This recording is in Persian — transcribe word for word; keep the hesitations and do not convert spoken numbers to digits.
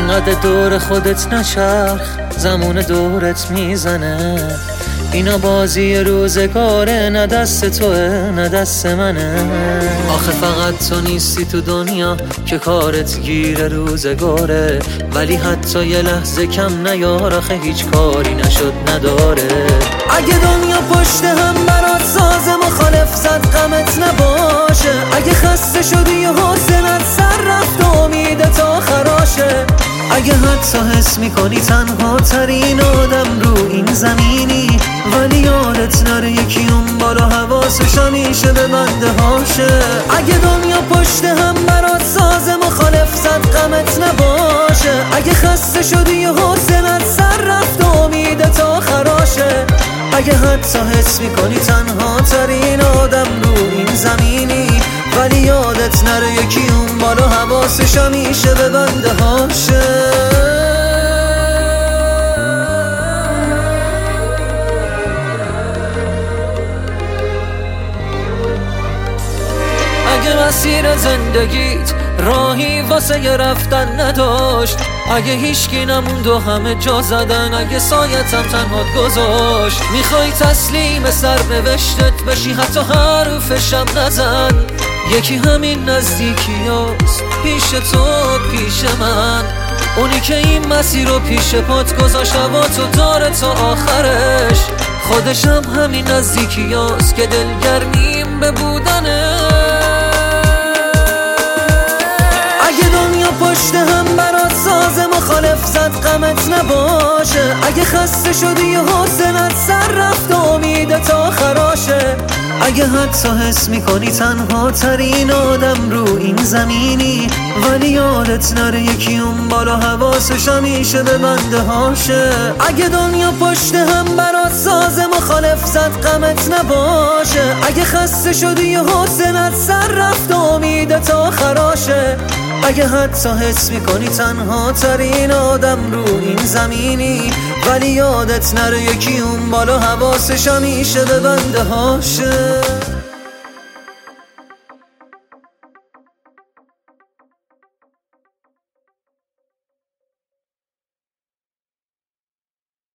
انقدر دور خودت نچرخ، زمان دورت میزنه. اینا بازی روزگاره، نه دست توه نه دست منه. آخه فقط تو نیستی تو دنیا که کارت گیر روزگاره، ولی حتی یه لحظه کم نیار، آخه هیچ کاری نشد نداره. اگه دنیا پشت هم برات ساز مخالف زد غمت نباشه، اگه خسته شدی و حوصلت سر رفت و امید تا خراشه، اگه حتی حس میکنی تنها ترین آدم رو این زمینی، ولی یادت نره یکی اون بالا حواسش همیشه به بنده هاشه. اگه دنیا پشت هم برات ساز مخالف زد غمت نباشه، اگه خسته شدی و حوصلت سر رفت و امید تا خراشه، اگه حتی حس میکنی تنها ترین آدم رو این زمینی، ولی یادت نره یکی اون بالا حواسش همیشه به بنده هاشه. اگه مسیر زندگیت راهی واسه ی رفتن نداشت، اگه هیچکی نموند و همه جا زدن، اگه سایتم تنهات گذاشت، میخوای تسلیم سرنوشتت بشی حتی حرفشم نزن، یکی همین نزدیکی هست پیش تو پیش من، اونی که این مسیر رو پیش پات گذاشت و تو داره تا آخرش، خودشم همین نزدیکی هست که دلگرمیم به بودنه. اگه دنیا پشت هم برات ساز مخالف زد غمت نباشه، اگه خسته شدی و حوصلت سر رفت و امید تا خراشه، اگه حتی حس میکنی تنها ترین آدم رو این زمینی، ولی یادت نره یکی اون بالا حواسش همیشه به بنده هاشه. اگه دنیا پشت هم برات ساز مخالف زد غمت نباشه، اگه خسته شدی و حوصلت سر رفت و امید تا خراشه، اگه حتی حس میکنی تنها ترین آدم رو این زمینی، ولی یادت نره یکی اون بالا حواسش همیشه به بنده هاشه.